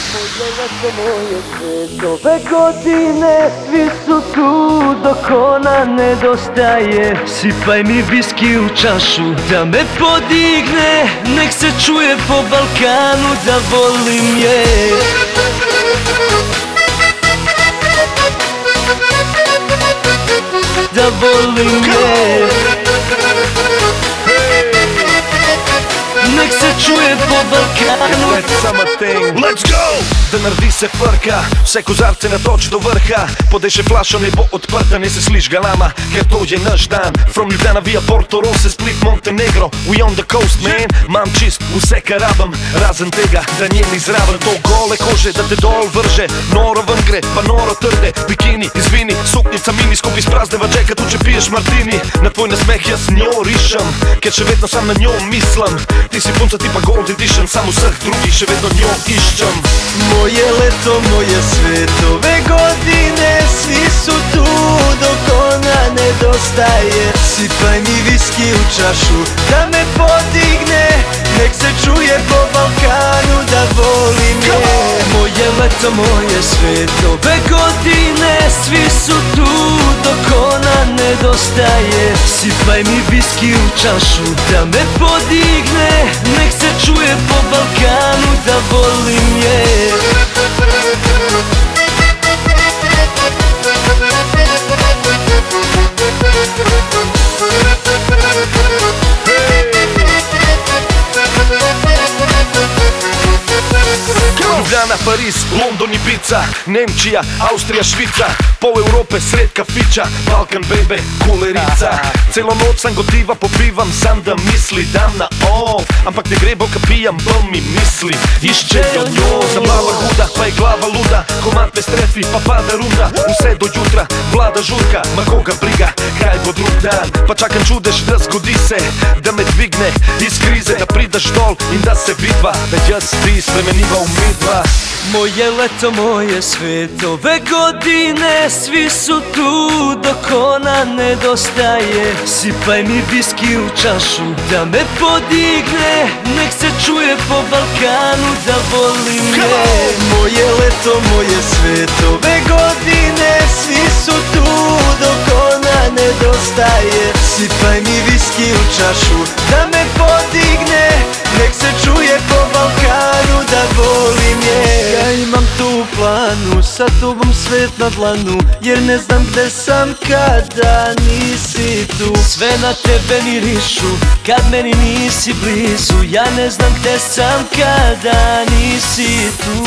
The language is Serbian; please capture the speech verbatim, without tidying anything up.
Pogledajte moje svet, ove godine svi su tu dok ona nedostaje. Sipaj mi viski u čašu da me podigne, nek se čuje po Balkanu da volim je. Da volim je. Nek se čuje po Balkanu. Let's summer thing. Let's go! Da naredi se frka, vse kozarce natoči do vrha. Podeše flaša nebo odprta, ne se sliš galama, ker to je naš dan. From Ljubljana via Porto Rose, Split, Montenegro, we on the coast man. Mam čist vse kar rabam, razen tega da njeni zraven. To gole kože da te dol vrže, noro ven gre, pa noro trde. Bikini, izvini, suknjica mini, skupaj sprazneva džeka tu če piješ martini. Na tvoj nasmeh jaz njo rišem, ker še vedno sam na njo mislim. Ti si punca tipa gold edition, sam vseh drugih še vedno njo iščem. Moje leto, moje svet, ove godine svi su tu dok ona nedostaje. Sipaj mi viski u čašu da me podigne, nek se čuje po Balkanu da volim je. Moje leto, moje svet, ove godine svi su tu dok ona nedostaje. Sipaj mi viski u čašu da me podigne, nek se čuje po Balkanu da volim je. Ljubljana, Pariz, London, Ibiza, Nemčija, Austrija, Švica, pol Evrope, sred kafića, Balkan, bebe, kulerica. Celo noč sam gotiva, popivam, sam da misli dam na off. Ampak ne gre, bo ka pijam, bol mi misli iščejo njo. Zabava huda, pa je glava luda, komad me strefi, pa pada runda. Vse do jutra, vlada žurka, ma koga briga, kaj bo drug dan. Pa čakam čudež da zgodi se, da me dvigne iz krize, da pridaš dol in da se vidva, da jaz ti spremeniva u midva. Moje leto, moje svet, ove godine svi su tu dok ona nedostaje. Sipaj mi viski u čašu da me podigne, nek se čuje po Balkanu da volim je. Moje leto, moje svet, ove godine svi su tu dok ona nedostaje. Sipaj mi viski u čašu da me podigne, nek se čuje po Balkanu da volim je. Ja imam tu u planu, sa tobom svet na dlanu, jer ne znam gde sam kada nisi tu. Sve na tebe mirišu, kad meni nisi blizu, ja ne znam gde sam kada nisi tu.